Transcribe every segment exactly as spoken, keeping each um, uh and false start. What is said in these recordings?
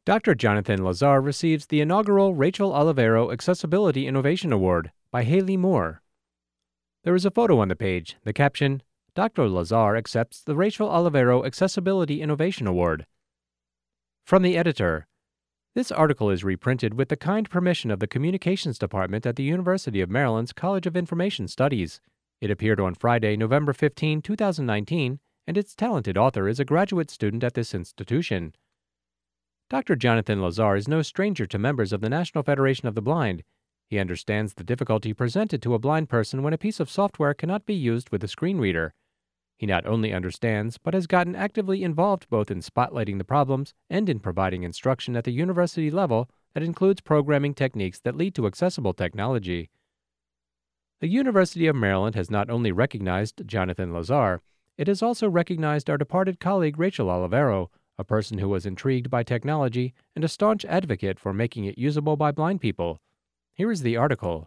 Doctor Jonathan Lazar receives the inaugural Rachel Olivero Accessibility Innovation Award by Haley Moore. There is a photo on the page, the caption, Doctor Lazar accepts the Rachel Olivero Accessibility Innovation Award. From the editor. This article is reprinted with the kind permission of the Communications Department at the University of Maryland's College of Information Studies. It appeared on Friday, November fifteenth, two thousand nineteen, and its talented author is a graduate student at this institution. Doctor Jonathan Lazar is no stranger to members of the National Federation of the Blind. He understands the difficulty presented to a blind person when a piece of software cannot be used with a screen reader. He not only understands, but has gotten actively involved both in spotlighting the problems and in providing instruction at the university level that includes programming techniques that lead to accessible technology. The University of Maryland has not only recognized Jonathan Lazar, it has also recognized our departed colleague Rachel Olivero, a person who was intrigued by technology and a staunch advocate for making it usable by blind people. Here is the article.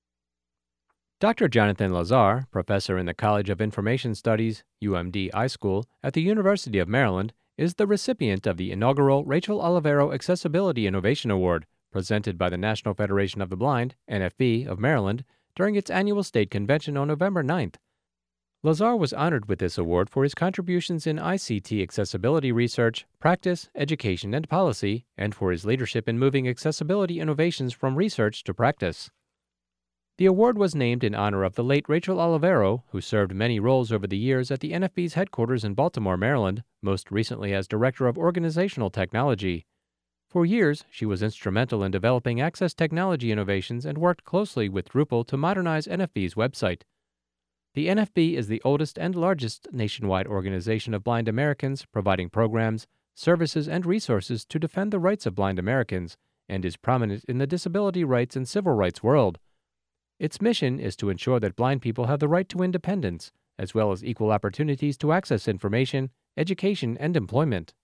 Doctor Jonathan Lazar, professor in the College of Information Studies, U M D iSchool, at the University of Maryland, is the recipient of the inaugural Rachel Olivero Accessibility Innovation Award, presented by the National Federation of the Blind, N F B, of Maryland, during its annual state convention on November ninth. Lazar was honored with this award for his contributions in I C T accessibility research, practice, education, and policy, and for his leadership in moving accessibility innovations from research to practice. The award was named in honor of the late Rachel Olivero, who served many roles over the years at the N F B's headquarters in Baltimore, Maryland, most recently as Director of Organizational Technology. For years, she was instrumental in developing access technology innovations and worked closely with Drupal to modernize N F B's website. The N F B is the oldest and largest nationwide organization of blind Americans, providing programs, services, and resources to defend the rights of blind Americans, and is prominent in the disability rights and civil rights world. Its mission is to ensure that blind people have the right to independence, as well as equal opportunities to access information, education, and employment.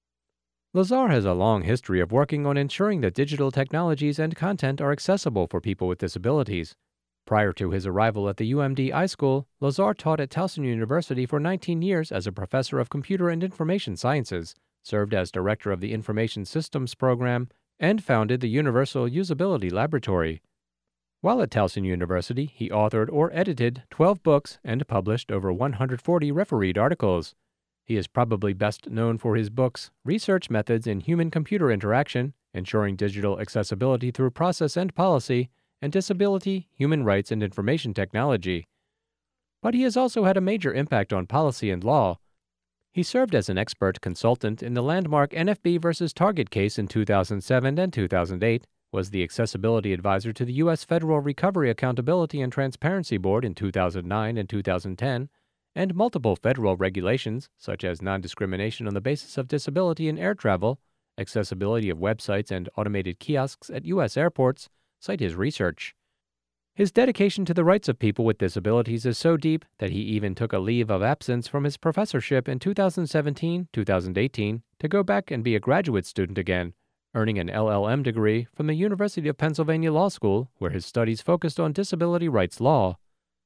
Lazar has a long history of working on ensuring that digital technologies and content are accessible for people with disabilities. Prior to his arrival at the U M D iSchool, Lazar taught at Towson University for nineteen years as a professor of computer and information sciences, served as director of the Information Systems Program, and founded the Universal Usability Laboratory. While at Towson University, he authored or edited twelve books and published over one hundred forty refereed articles. He is probably best known for his books, Research Methods in Human-Computer Interaction, Ensuring Digital Accessibility Through Process and Policy, and Disability, Human Rights, and Information Technology. But he has also had a major impact on policy and law. He served as an expert consultant in the landmark N F B versus Target case in two thousand seven and two thousand eight, was the accessibility advisor to the U S Federal Recovery Accountability and Transparency Board in two thousand nine and two thousand ten, and multiple federal regulations, such as non-discrimination on the basis of disability in air travel, accessibility of websites, and automated kiosks at U S airports, cite his research. His dedication to the rights of people with disabilities is so deep that he even took a leave of absence from his professorship in two thousand seventeen to two thousand eighteen to go back and be a graduate student again, earning an L L M degree from the University of Pennsylvania Law School, where his studies focused on disability rights law.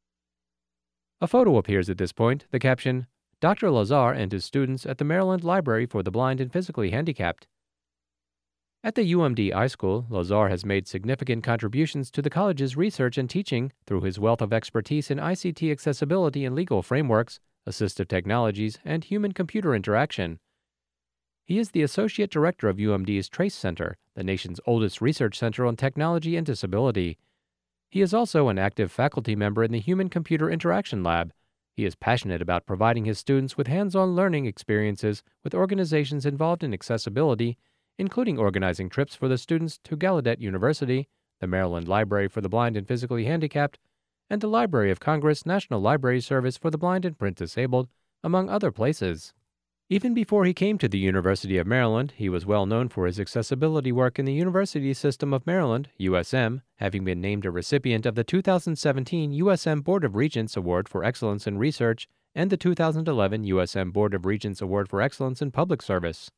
A photo appears at this point, the caption, Doctor Lazar and his students at the Maryland Library for the Blind and Physically Handicapped. At the U M D iSchool, Lazar has made significant contributions to the college's research and teaching through his wealth of expertise in I C T accessibility and legal frameworks, assistive technologies, and human-computer interaction. He is the Associate Director of U M D's Trace Center, the nation's oldest research center on technology and disability. He is also an active faculty member in the Human-Computer Interaction Lab. He is passionate about providing his students with hands-on learning experiences with organizations involved in accessibility, including organizing trips for the students to Gallaudet University, the Maryland Library for the Blind and Physically Handicapped, and the Library of Congress National Library Service for the Blind and Print Disabled, among other places. Even before he came to the University of Maryland, he was well known for his accessibility work in the University System of Maryland, U S M, having been named a recipient of the two thousand seventeen U S M Board of Regents Award for Excellence in Research and the two thousand eleven U S M Board of Regents Award for Excellence in Public Service.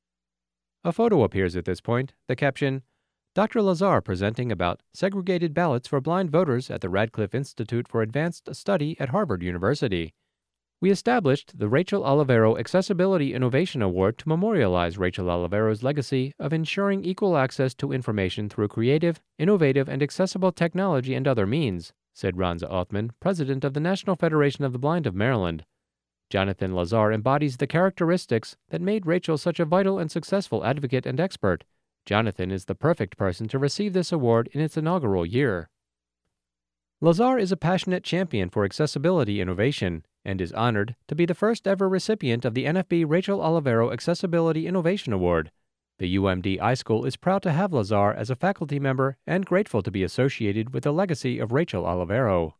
A photo appears at this point, the caption, Doctor Lazar presenting about segregated ballots for blind voters at the Radcliffe Institute for Advanced Study at Harvard University. We established the Rachel Olivero Accessibility Innovation Award to memorialize Rachel Olivero's legacy of ensuring equal access to information through creative, innovative, and accessible technology and other means, said Ronza Othman, president of the National Federation of the Blind of Maryland. Jonathan Lazar embodies the characteristics that made Rachel such a vital and successful advocate and expert. Jonathan is the perfect person to receive this award in its inaugural year. Lazar is a passionate champion for accessibility innovation and is honored to be the first ever recipient of the N F B Rachel Olivero Accessibility Innovation Award. The U M D iSchool is proud to have Lazar as a faculty member and grateful to be associated with the legacy of Rachel Olivero.